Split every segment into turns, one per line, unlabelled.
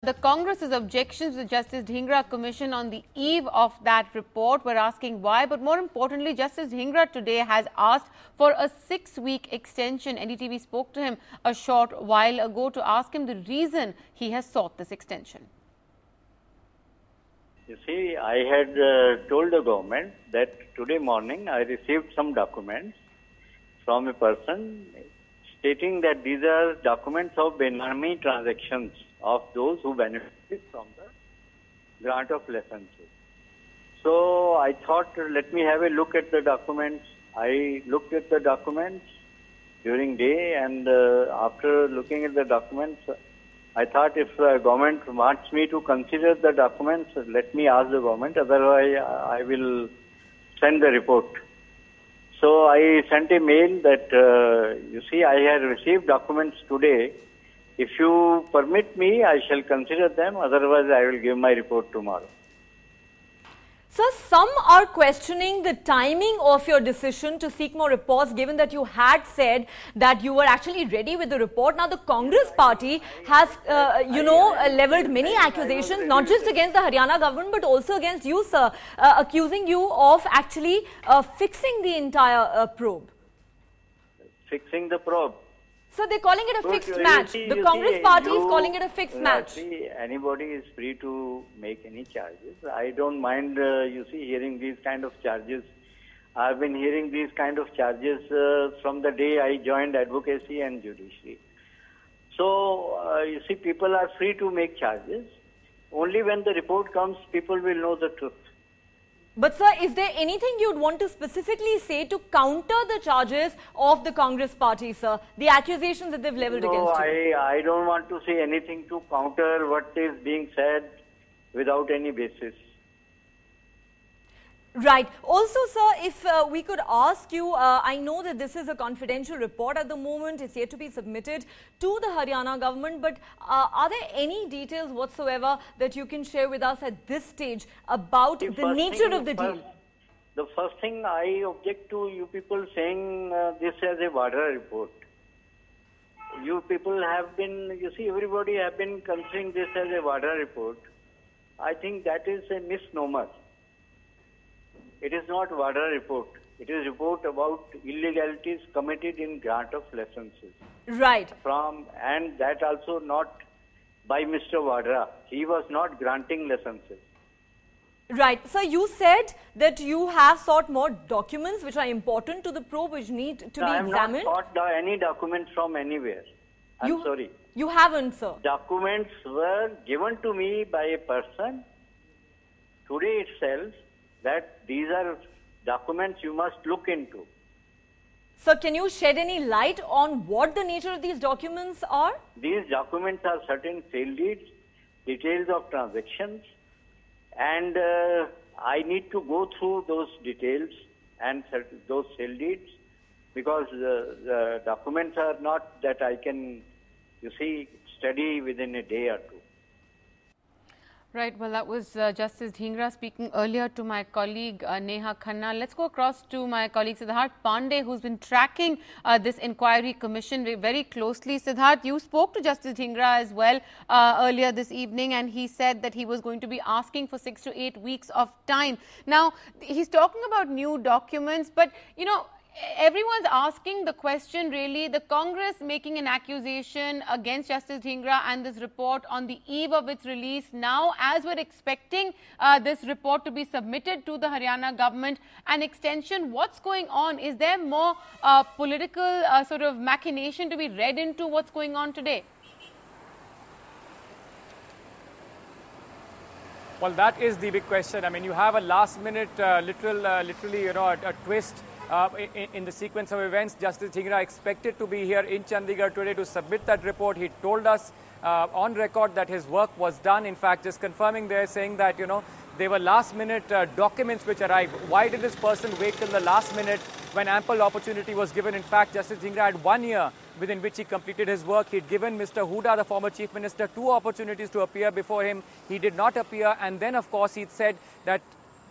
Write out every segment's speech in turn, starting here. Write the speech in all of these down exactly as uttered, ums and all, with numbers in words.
the Congress's objections to the Justice Dhingra Commission on the eve of that report. We're asking why, but more importantly, Justice Dhingra today has asked for a six-week extension. N D T V spoke to him a short while ago to ask him the reason he has sought this extension.
You see, I had uh, told the government that today morning I received some documents from a person stating that these are documents of Benami transactions of those who benefited from the grant of licenses. So I thought, let me have a look at the documents. I looked at the documents during day, and uh, after looking at the documents, I thought if the government wants me to consider the documents, let me ask the government, otherwise I will send the report. So I sent a mail that, uh, you see, I have received documents today. If you permit me, I shall consider them. Otherwise, I will give my report tomorrow.
Sir, some are questioning the timing of your decision to seek more reports, given that you had said that you were actually ready with the report. Now, the Congress party has, uh, you know, uh, leveled many accusations, not just against the Haryana government, but also against you, sir, uh, accusing you of actually uh, fixing the entire uh, probe.
Fixing the probe?
So they're calling it a
so
fixed match.
See,
the Congress
see,
party
you,
is calling it a fixed
uh,
match.
See, anybody is free to make any charges. I don't mind, uh, you see, hearing these kind of charges. I've been hearing these kind of charges uh, from the day I joined advocacy and judiciary. So, uh, you see, people are free to make charges. Only when the report comes, people will know the truth.
But sir, is there anything you'd want to specifically say to counter the charges of the Congress party, sir? The accusations that they've leveled
no,
against you?
No, I, I don't want to say anything to counter what is being said without any basis.
Right. Also, sir, if uh, we could ask you, uh, I know that this is a confidential report at the moment. It's yet to be submitted to the Haryana government. But uh, are there any details whatsoever that you can share with us at this stage about the, the nature thing, of the
first,
deal?
The first thing I object to you people saying uh, this as a Vadra report. You people have been, you see, everybody have been considering this as a Vadra report. I think that is a misnomer. It is not Vadra report. It is a report about illegalities committed in grant of licenses.
Right.
From and that also not by Mister Vadra. He was not granting licenses.
Right. So you said that you have sought more documents which are important to the probe, which need to
no,
be
I have
examined.
not sought any documents from anywhere. I'm
you,
sorry.
You haven't, sir.
Documents were given to me by a person today itself, that these are documents you must look into.
So can you shed any light on what the nature of these documents are?
These documents are certain sale deeds, details of transactions, and uh, I need to go through those details and those sale deeds, because uh, the documents are not that I can, you see, study within a day or two.
Right. Well, that was uh, Justice Dhingra speaking earlier to my colleague uh, Neha Khanna. Let's go across to my colleague Siddharth Pandey, who's been tracking uh, this inquiry commission very closely. Siddharth, you spoke to Justice Dhingra as well uh, earlier this evening, and he said that he was going to be asking for six to eight weeks of time. Now, he's talking about new documents, but, you know, everyone's asking the question, really, the Congress making an accusation against Justice Dhingra and this report on the eve of its release. Now, as we're expecting uh, this report to be submitted to the Haryana government, an extension, what's going on? Is there more uh, political uh, sort of machination to be read into what's going on today?
Well, that is the big question. I mean, you have a last minute, uh, literal, uh, literally, you know, a, a twist Uh, in, in the sequence of events. Justice Dhingra expected to be here in Chandigarh today to submit that report. He told us uh, on record that his work was done. In fact, just confirming there, saying that, you know, they were last minute uh, documents which arrived. Why did this person wait till the last minute when ample opportunity was given? In fact, Justice Dhingra had one year within which he completed his work. He'd given Mister Hooda, the former chief minister, two opportunities to appear before him. He did not appear. And then, of course, he'd said that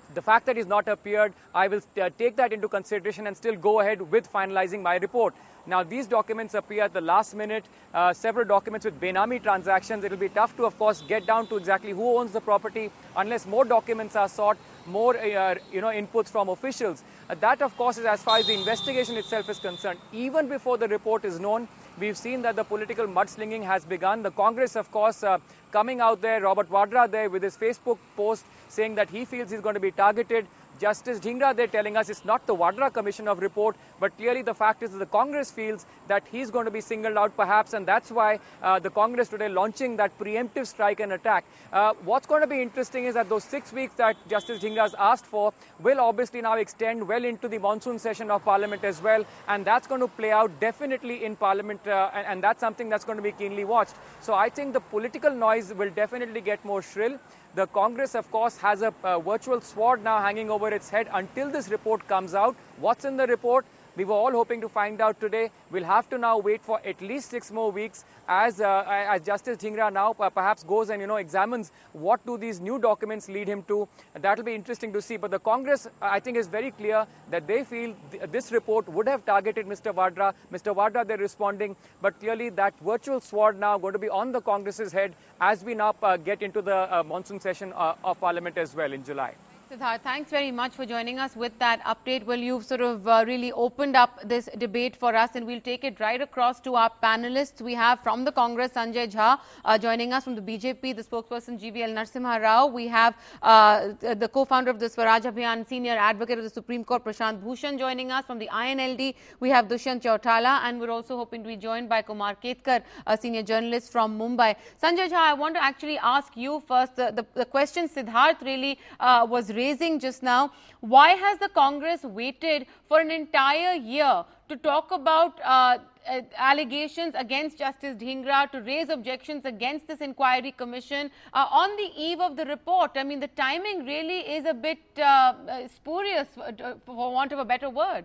The fact that he's not appeared, I will uh, take that into consideration and still go ahead with finalizing my report. Now, these documents appear at the last minute, uh, several documents with Benami transactions. It will be tough to, of course, get down to exactly who owns the property unless more documents are sought, more uh, you know, inputs from officials. Uh, that, of course, is as far as the investigation itself is concerned. Even before the report is known, we've seen that the political mudslinging has begun. The Congress, of course, uh, coming out there, Robert Vadra there with his Facebook post saying that he feels he's going to be targeted. Justice Dhingra, they're telling us it's not the Vadra Commission of report, but clearly the fact is that the Congress feels that he's going to be singled out perhaps, and that's why uh, the Congress today launching that preemptive strike and attack. Uh, what's going to be interesting is that those six weeks that Justice Dhingra has asked for will obviously now extend well into the monsoon session of Parliament as well, and that's going to play out definitely in Parliament, uh, and, and that's something that's going to be keenly watched. So I think the political noise will definitely get more shrill. The Congress, of course, has a uh, virtual sword now hanging over its head until this report comes out. What's in the report? We were all hoping to find out today. We'll have to now wait for at least six more weeks as uh, as Justice Dhingra now uh, perhaps goes and, you know, examines what do these new documents lead him to. That'll be interesting to see. But the Congress, I think, is very clear that they feel th this report would have targeted Mister Vadra. Mister Vadra, they're responding. But clearly that virtual sword now going to be on the Congress's head as we now uh, get into the uh, monsoon session uh, of Parliament as well in July.
Siddharth, thanks very much for joining us with that update. Well, you've sort of uh, really opened up this debate for us, and we'll take it right across to our panelists. We have from the Congress, Sanjay Jha, uh, joining us from the B J P, the spokesperson G V L Narasimha Rao. We have uh, the co-founder of the Swaraj Abhiyan, senior advocate of the Supreme Court, Prashant Bhushan, joining us. From the I N L D, we have Dushyant Chautala, and we're also hoping to be joined by Kumar Ketkar, a senior journalist from Mumbai. Sanjay Jha, I want to actually ask you first, the, the, the question Siddharth really uh, was raising just now. Why has the Congress waited for an entire year to talk about uh, uh, allegations against Justice Dhingra, to raise objections against this inquiry commission uh, on the eve of the report? I mean, the timing really is a bit uh, uh, spurious, for, for want of a better word.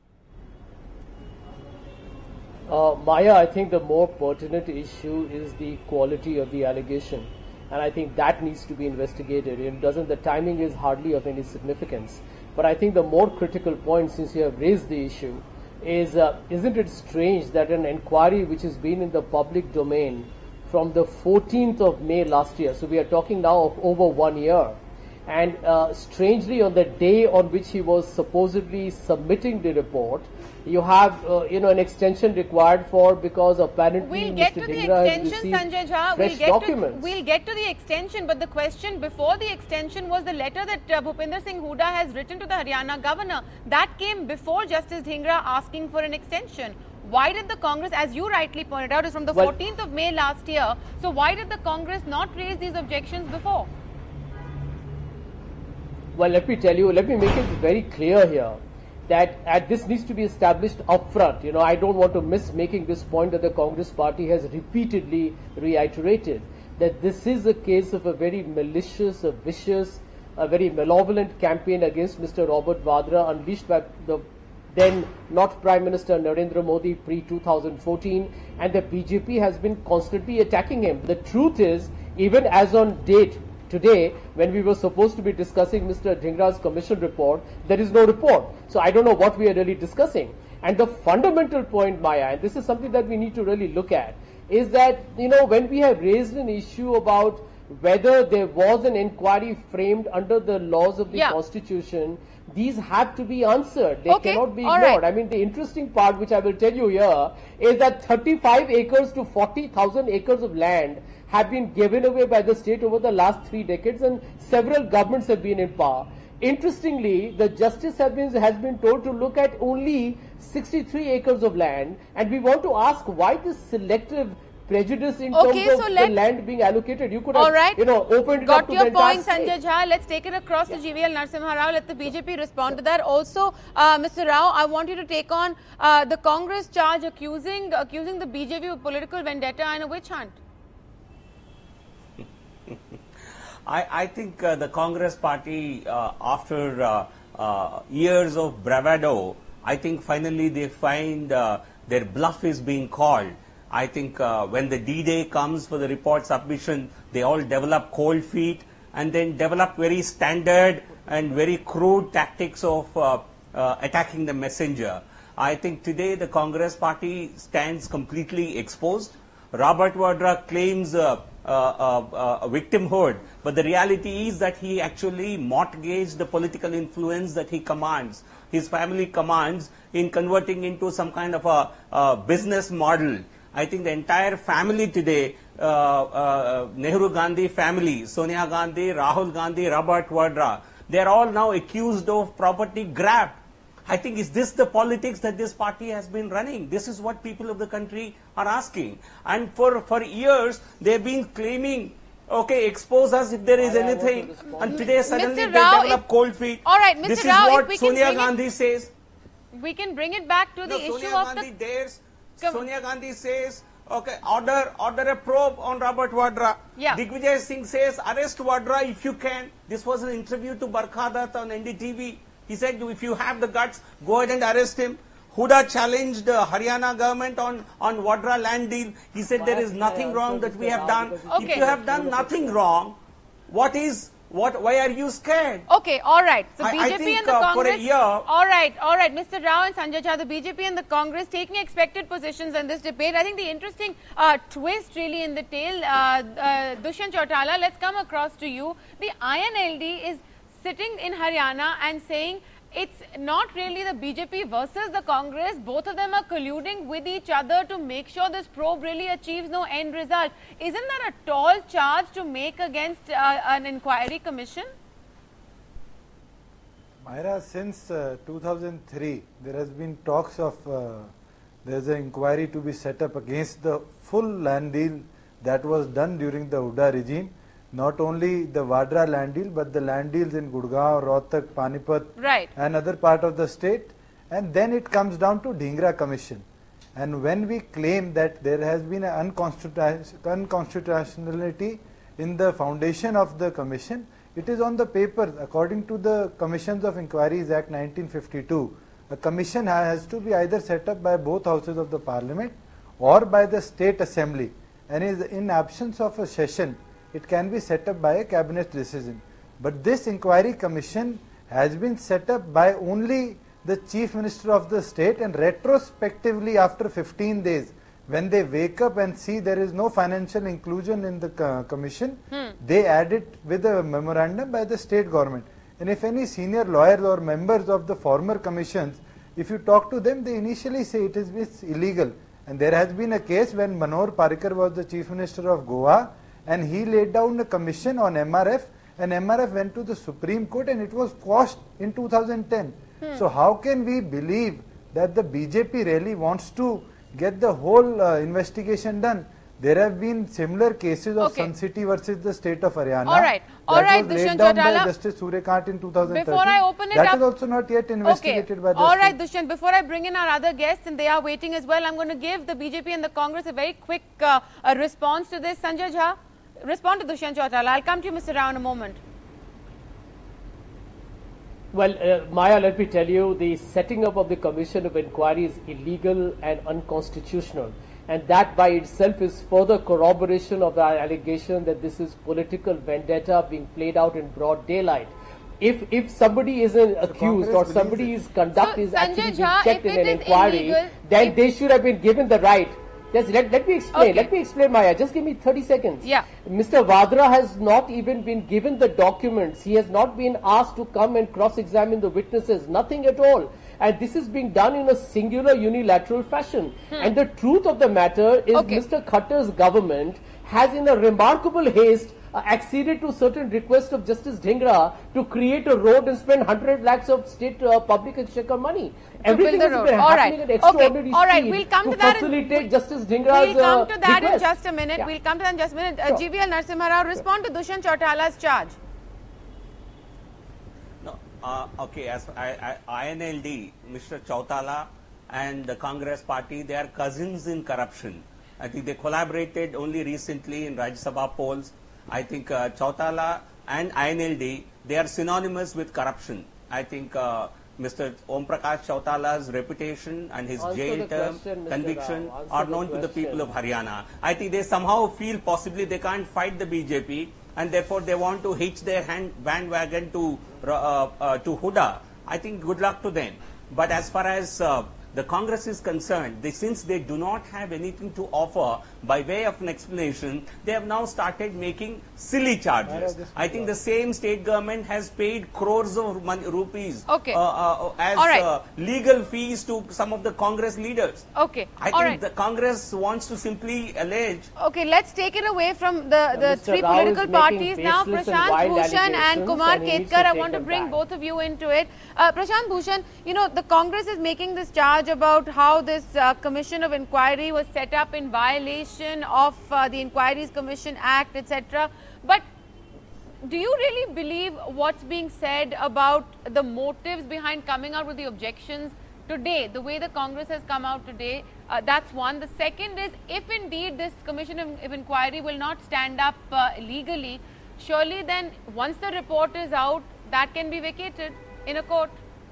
Uh, Maya, I think the more pertinent issue is the quality of the allegation. And I think that needs to be investigated. It doesn't, the timing is hardly of any significance. But I think the more critical point, since you have raised the issue, is uh, isn't it strange that an inquiry which has been in the public domain from the fourteenth of May last year, so we are talking now of over one year, and uh, strangely on the day on which he was supposedly submitting the report, you have, uh, you know, an extension required for, because apparently
we'll get
Mister
to the
Dhingra
extension, Sanjay Jha.
Fresh
We'll get
documents.
to we'll get to the extension, but the question before the extension was the letter that uh, Bhupinder Singh Hooda has written to the Haryana governor. That came before Justice Dhingra asking for an extension. Why did the Congress, as you rightly pointed out, is from the
well,
fourteenth of May last year. So why did the Congress not raise these objections before?
Well, let me tell you, let me make it very clear here that uh, this needs to be established upfront. You know, I don't want to miss making this point that the Congress party has repeatedly reiterated, that this is a case of a very malicious, a vicious, a very malevolent campaign against Mister Robert Vadra, unleashed by the then not Prime Minister Narendra Modi pre two thousand fourteen, and the B J P has been constantly attacking him. The truth is, even as on date, today, when we were supposed to be discussing Mister Dhingra's commission report, there is no report. So I don't know what we are really discussing. And the fundamental point, Maya, and this is something that we need to really look at, is that, you know, when we have raised an issue about whether there was an inquiry framed under the laws of the yeah. Constitution, these have to be answered. They
okay.
cannot be
All
ignored.
right.
I mean, the interesting part, which I will tell you here, is that thirty-five acres to forty thousand acres of land have been given away by the state over the last three decades, and several governments have been in power. Interestingly, the justice has been, has been told to look at only sixty-three acres of land, and we want to ask why this selective prejudice in
okay,
terms
so
of
let,
the land being allocated. You could
all
have,
right.
you know, opened it
Got
up to
your
the
point,
entire
Sanjay
state.
Jha. Let's take it across
yeah.
to G V L Narasimha Rao. Let the B J P respond to that. Also, uh, Mister Rao, I want you to take on uh, the Congress charge accusing accusing the B J P of political vendetta and a witch hunt.
I, I think uh, the Congress party, uh, after uh, uh, years of bravado, I think finally they find uh, their bluff is being called. I think uh, when the D-Day comes for the report submission, they all develop cold feet and then develop very standard and very crude tactics of uh, uh, attacking the messenger. I think today the Congress party stands completely exposed. Robert Vadra claims uh, uh, uh, uh, victimhood, but the reality is that he actually mortgaged the political influence that he commands, his family commands, in converting into some kind of a, a business model. I think the entire family today, uh, uh, Nehru Gandhi family, Sonia Gandhi, Rahul Gandhi, Robert Vadra, they are all now accused of property grab. I think, is this the politics that this party has been running? This is what people of the country are asking. And for, for years, they've been claiming, okay, expose us if there is
I
anything. And today suddenly
Mister
they
Rao,
develop
if,
cold feet.
All right, Mister
This
Rao,
is what
if we can
Sonia
bring
Gandhi
it,
says.
we can bring it back to the
No,
issue
Sonia
of
Gandhi
the...
dares,
Come-
Sonia Gandhi says, okay, order, order a probe on Robert Vadra.
Yeah.
Digvijay Singh says, arrest Vadra if you can. This was an interview to Barkha Dutt on N D T V. He said, if you have the guts, go ahead and arrest him. Huda challenged the Haryana government on, on Vadra land deal. He said, there is nothing wrong that we have done.
Okay.
If you have done nothing wrong, what is, what, why are you scared?
Okay, all right. So
I-
B
I
J P
think,
and the
uh, for a
Congress.
year-
all right, all right, Mister Rao and Sanjay Jha, the B J P and the Congress taking expected positions in this debate. I think the interesting uh, twist really in the tail, uh, uh, Dushyant Chautala, let's come across to you. The I N L D is sitting in Haryana and saying it's not really the B J P versus the Congress. Both of them are colluding with each other to make sure this probe really achieves no end result. Isn't that a tall charge to make against uh, an inquiry commission?
Myra, since uh, two thousand three, there has been talks of uh, there is an inquiry to be set up against the full land deal that was done during the Huda regime. Not only the Vadra land deal, but the land deals in Gurgaon, Rohtak, Panipat,
Right.
and other part of the state. And then it comes down to Dhingra Commission. And when we claim that there has been an unconstitutionality in the foundation of the commission, it is on the paper. According to the Commissions of Inquiries Act nineteen fifty-two, a commission has to be either set up by both houses of the parliament or by the state assembly. And is in absence of a session, it can be set up by a cabinet decision. But this inquiry commission has been set up by only the chief minister of the state, and retrospectively after fifteen days, when they wake up and see there is no financial inclusion in the co commission, hmm. they add it with a memorandum by the state government. And if any senior lawyers or members of the former commissions, if you talk to them, they initially say it is it's illegal. And there has been a case when Manohar Parrikar was the chief minister of Goa, and he laid down a commission on M R F, and M R F went to the Supreme Court and it was quashed in two thousand ten. Hmm. So how can we believe that the B J P really wants to get the whole uh, investigation done? There have been similar cases of
Okay.
Sun City versus the state of Haryana.
All right, all
that
right,
was laid
Dushyant
down
Chautala.
by Justice Suryakant in two thousand thirteen.
Before I open it
that
up,
is also not yet investigated
okay.
by the
All
state.
right, Dushyant, before I bring in our other guests, and they are waiting as well, I'm going to give the B J P and the Congress a very quick uh, a response to this. Sanjay Jha, respond to Dushyant Chautala. I'll come to you, Mister Rao, in a moment.
Well, uh, Maya, let me tell you, the setting up of the Commission of Inquiry is illegal and unconstitutional. And that by itself is further corroboration of the allegation that this is political vendetta being played out in broad daylight. If if somebody is uh, accused or somebody is conduct
So,
is
Sanjay
actually being
Jha,
checked
if
in
it
an
is
inquiry,
illegal,
then
if-
they should have been given the right. Just let, let me explain.
Okay.
Let me explain, Maya. Just give me thirty seconds.
Yeah.
Mister Vadra has not even been given the documents. He has not been asked to come and cross-examine the witnesses. Nothing at all. And this is being done in a singular unilateral fashion. Hmm. And the truth of the matter is
Okay.
Mister Khattar's government has in a remarkable haste uh, acceded to certain requests of Justice Dhingra to create a road and spend one hundred lakhs of state uh, public exchequer money. Everything
build
has
the
been
road. All
happening
right.
at extraordinary
Okay. All right.
speed
We'll come
to
to that in-
facilitate Justice Dhingra's
We'll come
uh,
to that
request.
in just a minute.
Yeah.
We'll come to that in just a minute. Uh,
Sure.
G V L Narasimha Rao, respond to Dushyant Chautala's charge.
No, uh, okay, as I, I, I N L D, Mister Chautala and the Congress party, they are cousins in corruption. I think they collaborated only recently in Rajya Sabha polls. I think uh, Chautala and I N L D, they are synonymous with corruption. I think uh, Mister Om Prakash Chautala's reputation and his
Answer
jail
the
term,
question, Mister
conviction
Rao. Answer
are
the
known to the
question.
people of Haryana. I think they somehow feel possibly they can't fight the B J P and therefore they want to hitch their hand bandwagon to uh, uh, to Huda. I think good luck to them. But as far as uh, the Congress is concerned, they, since they do not have anything to offer by way of an explanation, they have now started making silly charges. I think the same state government has paid crores of money, rupees
okay.
uh, uh, as
right.
uh, legal fees to some of the Congress leaders.
Okay.
I
All
think
right.
the Congress wants to simply allege.
Okay, let's take it away from the, the
Mister
three
Rao
political
is making
parties now.
baseless and
Prashant
wild
Bhushan and
allegations
Kumar
and he needs
Ketkar,
to
I
take
want to
them
bring
back.
both of you into it. Uh, Prashant Bhushan, you know, the Congress is making this charge about how this uh, Commission of Inquiry was set up in violation of uh, the Inquiries Commission Act, et cetera. But do you really believe what's being said about the motives behind coming out with the objections today, the way the Congress has come out today? Uh, that's one. The second is, if indeed this Commission of, of Inquiry will not stand up uh, legally, surely then once the report is out, that can be vacated in a court.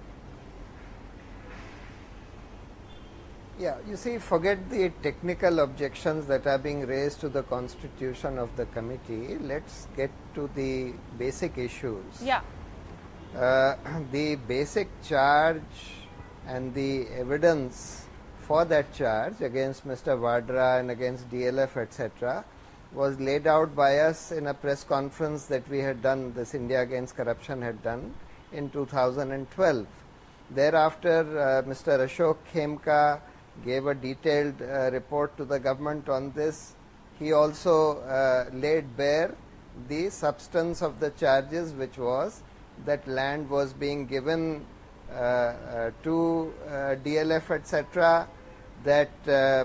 Yeah, you see, forget the technical objections that are being raised to the constitution of the committee. Let's get to the basic issues.
Yeah.
Uh, the basic charge and the evidence for that charge against Mister Vadra and against D L F, et cetera, was laid out by us in a press conference that we had done, this India Against Corruption had done in two thousand twelve. Thereafter, uh, Mister Ashok Khemka gave a detailed uh, report to the government on this. He also uh, laid bare the substance of the charges, which was that land was being given uh, uh, to uh, D L F, et cetera, that uh,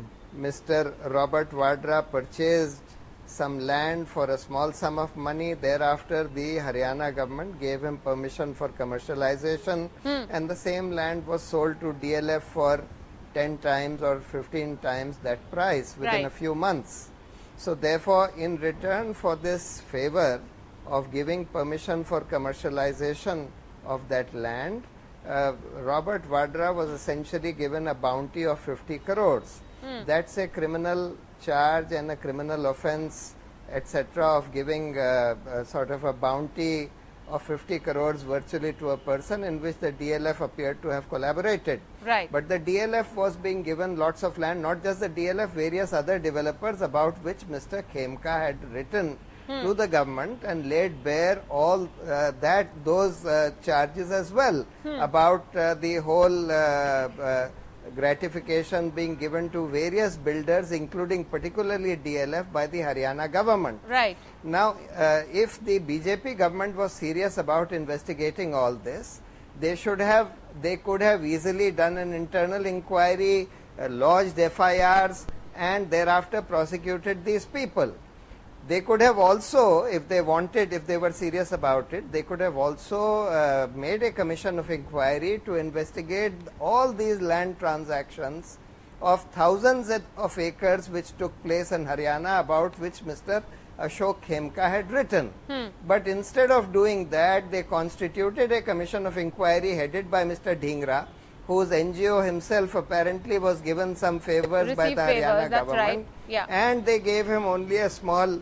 Mister Robert Vadra purchased some land for a small sum of money. Thereafter, the Haryana government gave him permission for commercialization, hmm. and the same land was sold to D L F for ten times or fifteen times that price within
right.
a few months. So therefore, in return for this favor of giving permission for commercialization of that land, uh, Robert Vadra was essentially given a bounty of fifty crores. Hmm. That's a criminal charge and a criminal offense, et cetera, of giving uh, a sort of a bounty of fifty crores virtually to a person, in which the D L F appeared to have collaborated.
Right.
But the D L F was being given lots of land, not just the D L F, various other developers about which Mister Khemka had written hmm. to the government and laid bare all uh, that those uh, charges as well hmm. about uh, the whole uh, uh, gratification being given to various builders, including particularly D L F, by the Haryana government.
Right.
Now, uh, if the B J P government was serious about investigating all this, they should have, they could have easily done an internal inquiry, uh, lodged F I Rs, and thereafter prosecuted these people. They could have also, if they wanted, if they were serious about it, they could have also uh, made a commission of inquiry to investigate all these land transactions of thousands of acres which took place in Haryana, about which Mister Ashok Khemka had written. Hmm. But instead of doing that, they constituted a commission of inquiry headed by Mister Dhingra, whose N G O himself apparently was given some favors
Received
by the
favors,
Haryana
that's
government.
right. Yeah.
And they gave him only a small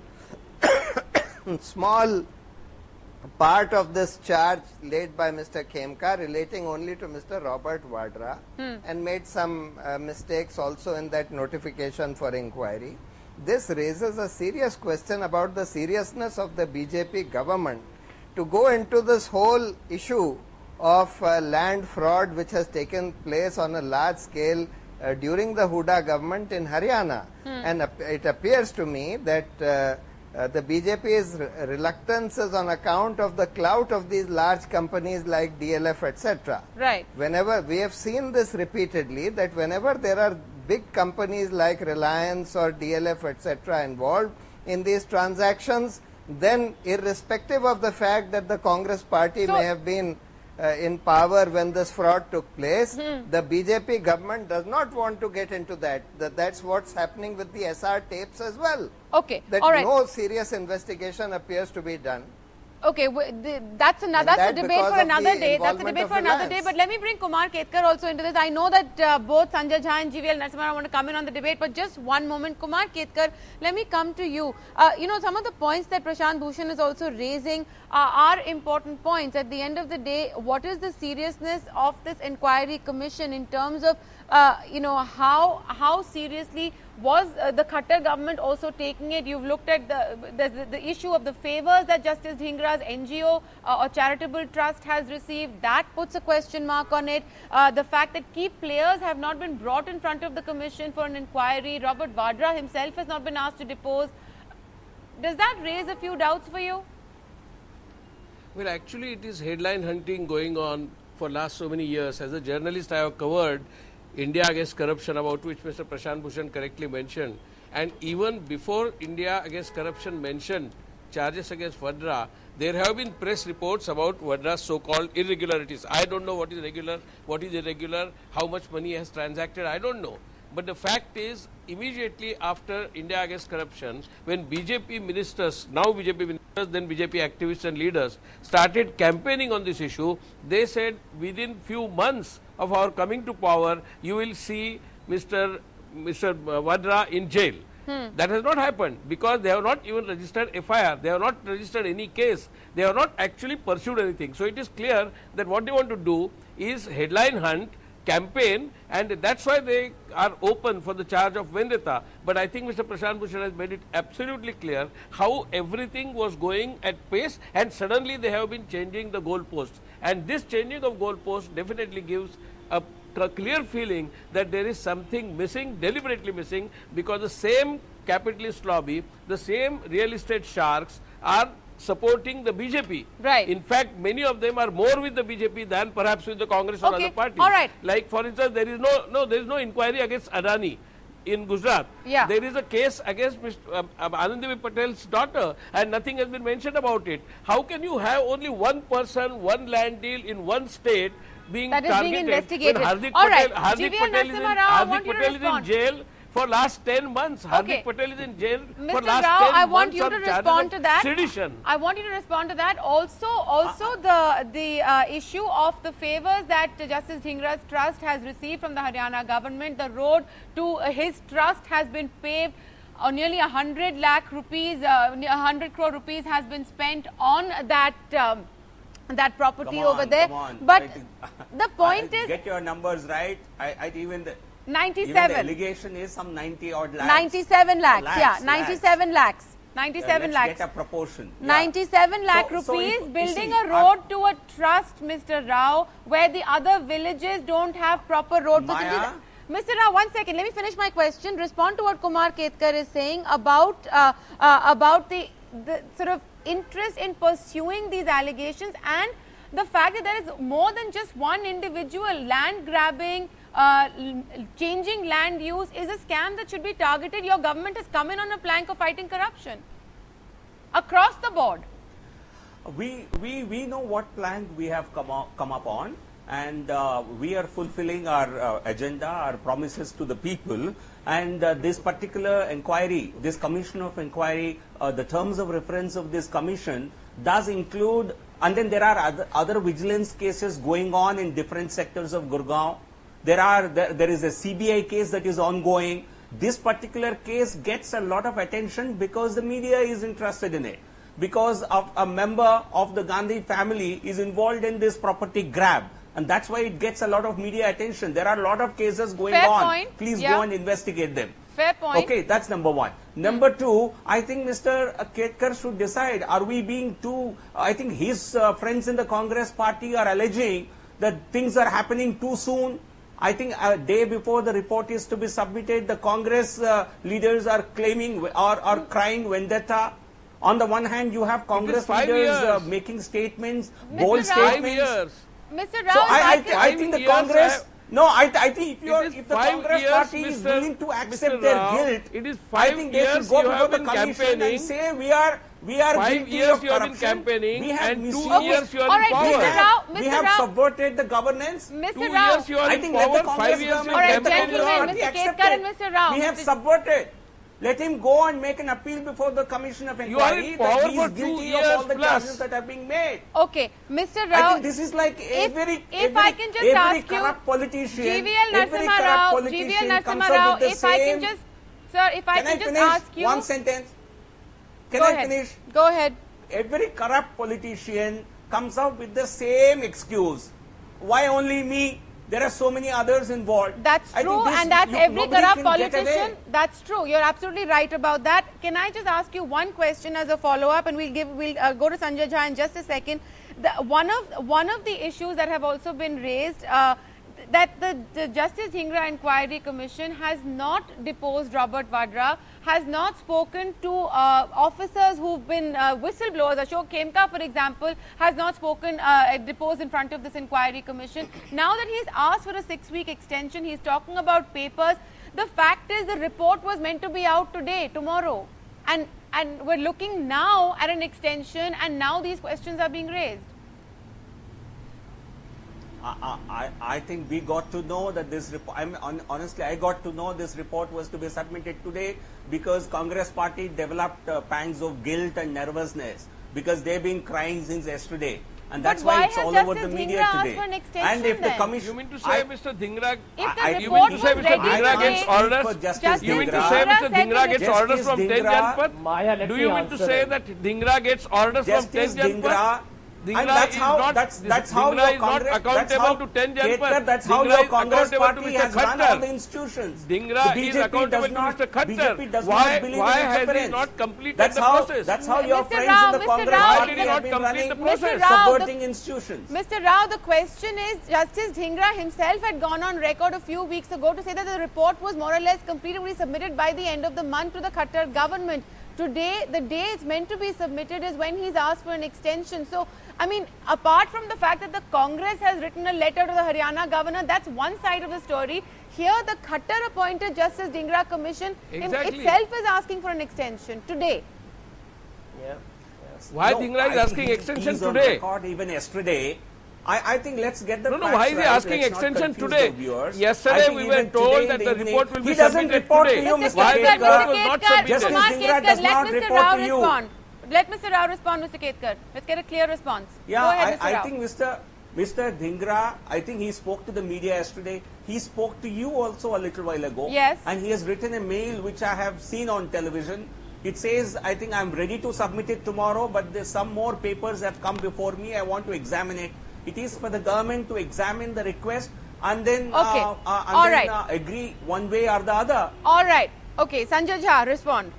small part of this charge laid by Mister Khemka, relating only to Mister Robert Vadra, hmm. and made some uh, mistakes also in that notification for inquiry. This raises a serious question about the seriousness of the B J P government to go into this whole issue of uh, land fraud which has taken place on a large scale uh, during the Huda government in Haryana. Hmm. And uh, it appears to me that uh, uh, the B J P's re reluctance is on account of the clout of these large companies like D L F, et cetera.
Right.
Whenever we have seen this repeatedly, that whenever there are big companies like Reliance or D L F, et cetera involved in these transactions, then irrespective of the fact that the Congress party so, may have been Uh, in power when this fraud took place, hmm. the B J P government does not want to get into that. that. That's what's happening with the S R tapes as well.
Okay.
That
all right.
no serious investigation appears to be done.
Okay, the, that's another that's
that
a debate for another day. That's a debate for another day. But let me bring Kumar Ketkar also into this. I know that uh, both Sanjay Jha and G V L Narasimha want to come in on the debate, but just one moment, Kumar Ketkar, let me come to you. Uh, you know, some of the points that Prashant Bhushan is also raising uh, are important points. At the end of the day, what is the seriousness of this inquiry commission in terms of uh, you know how how seriously was uh, the Khattar government also taking it? You've looked at the, the the issue of the favors that Justice Dhingra's N G O uh, or charitable trust has received. That puts a question mark on it. Uh, the fact that key players have not been brought in front of the commission for an inquiry. Robert Vadra himself has not been asked to depose. Does that raise a few doubts for you?
Well, actually, it is headline hunting going on for last so many years. As a journalist, I have covered India Against Corruption, about which Mister Prashant Bhushan correctly mentioned. And even before India Against Corruption mentioned charges against Vadra, there have been press reports about Vadra's so-called irregularities. I don't know what is regular, what is irregular, how much money he has transacted, I don't know. But the fact is, immediately after India Against Corruption, when B J P ministers, now B J P ministers, then B J P activists and leaders started campaigning on this issue, they said within few months of our coming to power, you will see Mister Mister Vadra in jail. Hmm. That has not happened because they have not even registered F I R, they have not registered any case, they have not actually pursued anything. So it is clear that what they want to do is headline hunt, campaign, and that's why they are open for the charge of vendetta. But I think Mister Prashant Bhushan has made it absolutely clear how everything was going at pace, and suddenly they have been changing the goalposts. And this changing of goalposts definitely gives a, a clear feeling that there is something missing, deliberately missing, because the same capitalist lobby, the same real estate sharks are supporting the B J P.
Right.
In fact, many of them are more with the B J P than perhaps with the Congress or
okay.
other parties.
All right.
Like, for instance, there is no no there is no inquiry against Adani in Gujarat.
Yeah.
There is a case against Mister Uh, uh, Anandibai Patel's daughter, and nothing has been mentioned about it. How can you have only one person, one land deal in one state being
that is
targeted
being investigated?
when Hardik
All
Patel,
right.
Hardik Patel is in, Hardik Patel is in jail for last ten months. Hardik
Okay.
Patel is in jail
Mister
for last
Rao,
ten
I want
months
you to
on charges
respond
of
to that.
sedition.
I want you to respond to that. Also, also the the uh, issue of the favors that uh, Justice Dhingra's trust has received from the Haryana government. The road to uh, his trust has been paved. Uh, nearly a hundred lakh rupees, uh, a hundred crore rupees has been spent on that. Um, that property
Come on,
over there,
come on.
but
think,
the point
I,
is
get your numbers right. I, I even the
ninety-seven.
Even the allegation is some ninety odd lakhs.
ninety-seven lakhs,
lakhs
yeah, ninety-seven lakhs. ninety-seven
yeah, let's
lakhs.
Get a proportion. Yeah.
ninety-seven lakh
so, so
rupees
if,
building
see,
a road to a trust, Mister Rao, where the other villages don't have proper road
Maya?
facilities. Mister Rao, one second. Let me finish my question. Respond to what Kumar Ketkar is saying about uh, uh, about the the sort of interest in pursuing these allegations and the fact that there is more than just one individual. Land grabbing, uh, changing land use is a scam that should be targeted. Your government has come in on a plank of fighting corruption across the board.
We, we, we know what plank we have come, up, come up on, and uh, we are fulfilling our uh, agenda, our promises to the people. And uh, this particular inquiry, this commission of inquiry, uh, the terms of reference of this commission does include. And then there are other, other vigilance cases going on in different sectors of Gurgaon. There are there, there is a C B I case that is ongoing. This particular case gets a lot of attention because the media is interested in it. Because of a member of the Gandhi family is involved in this property grab. And that's why it gets a lot of media attention. There are a lot of cases going
Fair
on.
Point.
Please
Yeah.
go and investigate them.
Fair point.
Okay, that's number one. Number hmm. two, I think Mister Ketkar should decide, are we being too, I think his uh, friends in the Congress party are alleging that things are happening too soon. I think a day before the report is to be submitted, the Congress uh, leaders are claiming or are, are crying vendetta. On the one hand, you have Congress leaders uh, making statements,
Mister
bold
Rao,
statements.
Mister Rao,
So I, I,
I,
th I think the Congress... No, I, th I think if, you're, if the Congress
years,
party
Mister
is willing to accept
Mister
their
Rao,
guilt,
it is
I
five
think they should
years
go
you
before
have
the
been
commission
campaigning.
and say we are we are
Five
guilty
years
of
you have been
corruption.
campaigning
We have
and two
misused.
years you are
All
in
right,
power.
Mister Rao,
We
Mister
have
Rao.
subverted the governance.
Mister
Two
Rao.
years you are
I
in
think let
power,
the Congress
five years you
government,
All right,
are
let the
campaigning.
Congress
gentlemen,
party
Mister
accept
Ketkar
it.
and Mister Rao.
We have
This-
subverted. Let him go and make an appeal before the Commission of
You are
Inquiry
in
that
power
he
for
is
two
guilty of
years
all the
plus.
charges that have been made.
Okay, Mister
I
Rao.
think this is like
if,
every,
if
every,
I can just
every
ask
corrupt
you,
politician,
G V L
every
Narasimha
corrupt
Rao,
politician
G V L
comes
Narasimha
up
Rao,
with the
if I can
same.
just, sir, if I
Can
can,
I
just
finish
ask you.
one sentence? Can
Go
I
ahead.
finish?
Go ahead.
Every corrupt politician comes out with the same excuse. Why only me? There are so many others involved.
That's
I
true,
think this,
and that's
you,
every
nobody
corrupt
can get away.
politician. That's true. You're absolutely right about that. Can I just ask you one question as a follow-up, and we'll give we'll uh, go to Sanjay Jha in just a second. The, one of one of the issues that have also been raised. Uh, that the, the Justice Dhingra Inquiry Commission has not deposed Robert Vadra, has not spoken to uh, officers who've been uh, whistleblowers. Ashok Khemka, for example, has not spoken, uh, deposed in front of this inquiry commission. Now that he's asked for a six-week extension, he's talking about papers. The fact is the report was meant to be out today, tomorrow. And, and we're looking now at an extension, and now these questions are being raised.
I, I, I think we got to know that this report, I mean, on, honestly, I got to know this report was to be submitted today because Congress party developed uh, pangs of guilt and nervousness because they've been crying since yesterday. And that's
But why
why it's
has
all
Justice
over the
Dhingra
media
asked
today.
for an extension
And if the
then?
commission,
You mean to say,
I,
Mister Dhingra,
If the
I-
you
report
mean to say
was
Mister
ready
Dhingra
today,
gets orders?
for Justice
Justice
You mean to
Dhingra.
say
Dhingra
Mister
said
Dhingra
that
gets
Justice
orders from tenth
Dhingra-
Janpath?
Maya, let
Do
me
you mean to
answer
say
it.
that Dhingra gets orders from
Justice
tenth
Dhingra,
Janpath?
and
Dhingra
that's
is
how
not,
that's
this
that's how
Dhingra
your
is not
Congress that's
accountable
how
to ten
Ketkar,
Janpath.
that's how
Dhingra
your
is
Congress
accountable to
party
Mister
has run
Khattar.
all the institutions.
Dhingra
The
is
B J P
accountable
does
to
not,
Mister Khattar.
B J P does
Why-
not believe
why
in
has he
interference.
not completed
that's
the
how,
process?
That's how your
Mister
friends
Rao,
in the
Mister
Congress
Rao,
party
Why did he
have
not
been
complete
running
the process?
Mister Rao,
subverting
the-
institutions.
Mister Rao, the question is, Justice Dhingra himself had gone on record a few weeks ago to say that the report was more or less completed, be submitted by the end of the month to the Khattar government. Today, the day it's meant to be submitted is when he's asked for an extension. So, I mean, apart from the fact that the Congress has written a letter to the Haryana governor, that's one side of the story. Here, the Khattar appointed Justice Dhingra Commission im-
Exactly.
itself is asking for an extension today.
Yeah.
Why
No,
Dhingra
I
is
think
asking
he-
extension
he's on
today?
record even yesterday. I, I think let's get the
No, no,
facts
why is he
right.
asking
Let's not
extension
confuse
today?
the viewers.
Yesterday
I think
we
even
were told
today in
that
the
the
evening,
report will be
he doesn't
submitted
report
today.
to you,
Mister
Mister
Why the
Ketkar,
report
Ketkar.
was not
Mister Ketkar,
submitted?
Kumar
Justice Dhingra
Ketkar,
does
let
not
Mister
report
Rao
to you.
respond. Let Mister Rao respond, Mister Ketkar. Let's get a clear response.
Yeah,
Go ahead,
I,
Mister
I
Rao.
think Mister Mister Dhingra, I think he spoke to the media yesterday. He spoke to you also a little while ago.
Yes.
And he has written a mail which I have seen on television. It says, I think I'm ready to submit it tomorrow, but there's some more papers have come before me. I want to examine it. It is for the government to examine the request and then,
Okay.
uh, uh, and
All
then
right.
uh, agree one way or the other.
All right. Okay, Sanjay Jha, respond.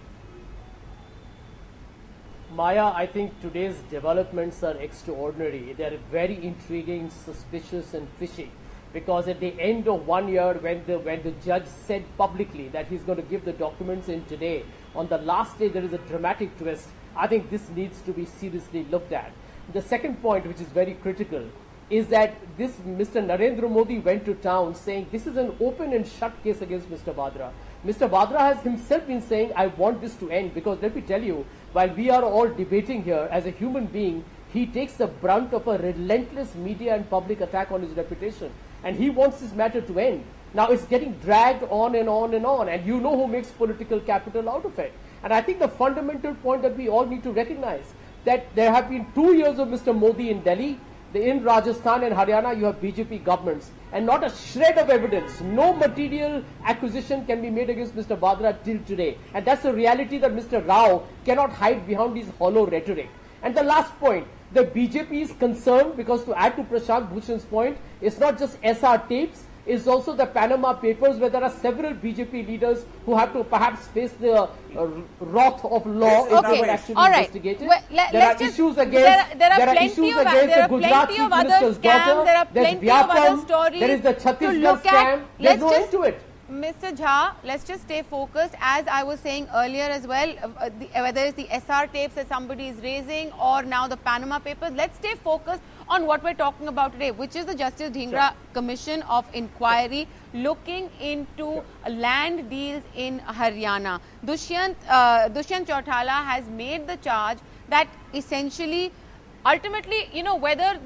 Maya, I think today's developments are extraordinary. They are very intriguing, suspicious and fishy. Because at the end of one year, when the, when the judge said publicly that he's going to give the documents in today, on the last day there is a dramatic twist. I think this needs to be seriously looked at. The second point, which is very critical, is that this Mister Narendra Modi went to town saying this is an open and shut case against Mister Vadra. Mister Vadra has himself been saying, I want this to end, because let me tell you, while we are all debating here, as a human being, he takes the brunt of a relentless media and public attack on his reputation. And he wants this matter to end. Now it's getting dragged on and on and on, and you know who makes political capital out of it. And I think the fundamental point that we all need to recognize, that there have been two years of Mister Modi in Delhi. In Rajasthan and Haryana, you have B J P governments, and not a shred of evidence, no material acquisition can be made against Mister Vadra till today. And that's the reality that Mister Rao cannot hide behind his hollow rhetoric. And the last point, the B J P is concerned because, to add to Prashant Bhushan's point, it's not just S R tapes, it's also the Panama Papers, where there are several B J P leaders who have to perhaps face the uh, wrath of law if they were actually
all right.
investigated.
Well, let,
there
let's
are
just,
issues against
there are, there are
there are
plenty
issues
of,
against
there are
the Gujarat
plenty
Chief
of other
Minister's
scams,
daughter.
there are
There's
plenty of other
Vyapam,
stories
there is the
to
Chhattisgarh
look
scam.
at.
There's
Let's
no
just,
end to it.
Mister Jha, let's just stay focused. As I was saying earlier as well, uh, the, whether it's the S R tapes that somebody is raising or now the Panama Papers, let's stay focused on what we're talking about today, which is the Justice Dhingra
Sure.
Commission of Inquiry looking into
Sure.
land deals in Haryana. Dushyant, uh, Dushyant Chautala has made the charge that essentially, ultimately, you know, whether the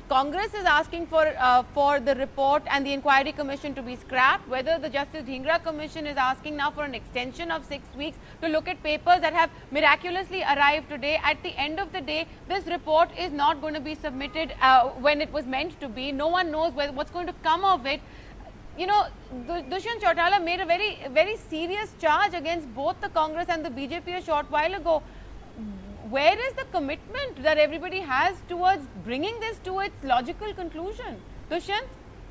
Congress is asking for uh, for the report and the inquiry commission to be scrapped, whether the Justice Dhingra commission is asking now for an extension of six weeks to look at papers that have miraculously arrived today. At the end of the day, this report is not going to be submitted uh, when it was meant to be. No one knows whether, what's going to come of it. You know, Dushyant Chautala made a very, very serious charge against both the Congress and the B J P a short while ago. Where is the commitment that everybody has towards bringing this to its logical conclusion? Dushyant?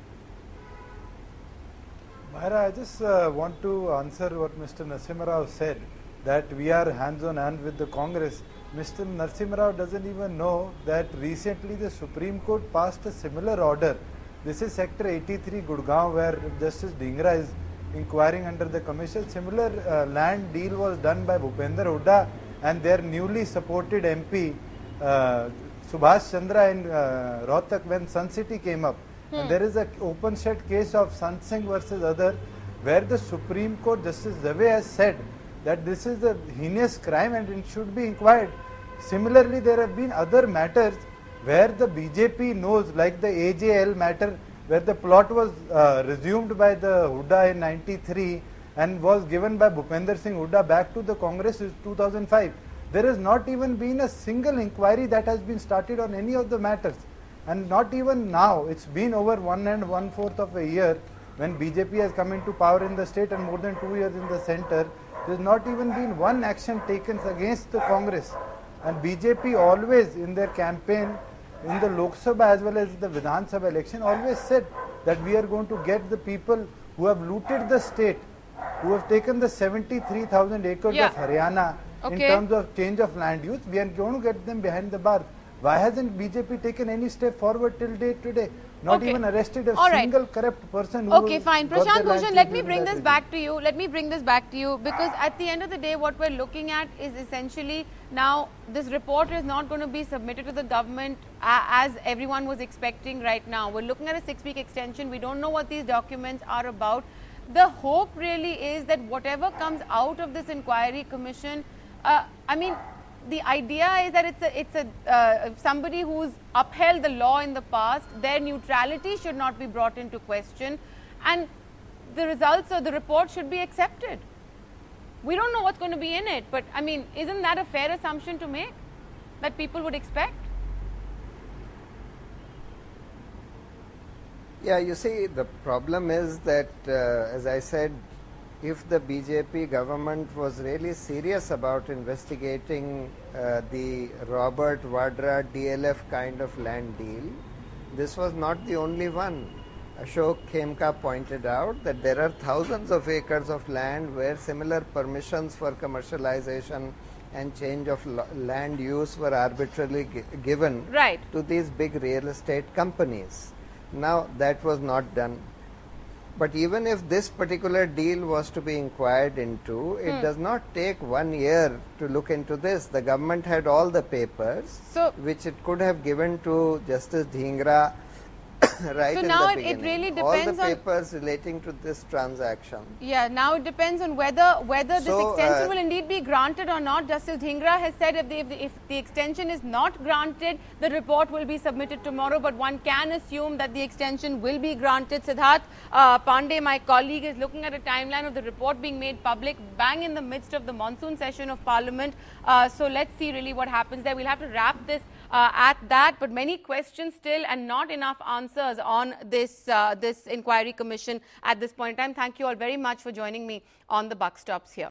Myra, I just uh, want to answer what Mister Narasimha Rao said, that we are hands on hand with the Congress. Mister Narasimha Rao doesn't even know that recently the Supreme Court passed a similar order. This is Sector eighty-three Gurgaon, where Justice Dhingra is inquiring under the commission. Similar uh, land deal was done by Bhupender Hooda and their newly supported M P uh, Subhash Chandra in uh, Rohtak when Sun City came up. Hmm. And there is an open shut case of Sun Singh versus other, where the Supreme Court Justice Dave has said that this is a heinous crime and it should be inquired. Similarly, there have been other matters where the B J P knows, like the A J L matter, where the plot was uh, resumed by the Hooda in ninety-three and was given by Bhupender Singh Hooda back to the Congress in two thousand five. There has not even been a single inquiry that has been started on any of the matters. And not even now, it's been over one and one fourth of a year when B J P has come into power in the state and more than two years in the center. There's not even been one action taken against the Congress. And B J P always in their campaign, in the Lok Sabha as well as the Vidhan Sabha election, always said that we are going to get the people who have looted the state, who have taken the seventy-three thousand acres
yeah.
of Haryana okay. in terms of change of land use. We are going to get them behind the bar. Why hasn't B J P taken any step forward till date today? Not okay. even arrested a
All
single
right.
corrupt person. Who
okay, fine. Prashant Bhushan, let me bring this back to you. Let me bring this back to you because at the end of the day, what we're looking at is essentially now this report is not going to be submitted to the government uh, as everyone was expecting right now. We're looking at a six-week extension. We don't know what these documents are about. The hope really is that whatever comes out of this inquiry commission, uh, I mean, the idea is that it's a, it's a uh, somebody who's upheld the law in the past, their neutrality should not be brought into question and the results of the report should be accepted. We don't know what's going to be in it, but I mean, isn't that a fair assumption to make that people would expect?
Yeah, you see, the problem is that, uh, as I said, if the B J P government was really serious about investigating uh, the Robert Vadra D L F kind of land deal, this was not the only one. Ashok Khemka pointed out that there are thousands of acres of land where similar permissions for commercialization and change of land use were arbitrarily given
right.
to these big real estate companies. Now, that was not done. But even if this particular deal was to be inquired into, it hmm. does not take one year to look into this. The government had all the papers,
so,
which it could have given to Justice Dhingra right
so
in
now
the
it,
beginning.
it really depends
all the
on
papers relating to this transaction.
Yeah, now it depends on whether whether this
so,
extension
uh,
will indeed be granted or not. Justice Dhingra has said if the, if the, if the extension is not granted, the report will be submitted tomorrow, but one can assume that the extension will be granted. Siddharth uh, Pandey, my colleague, is looking at a timeline of the report being made public bang in the midst of the monsoon session of Parliament. Uh, so let's see really what happens there. We'll have to wrap this uh, at that, but many questions still and not enough answers on this uh, this inquiry commission at this point in time. Thank you all very much for joining me on the Buck Stops here.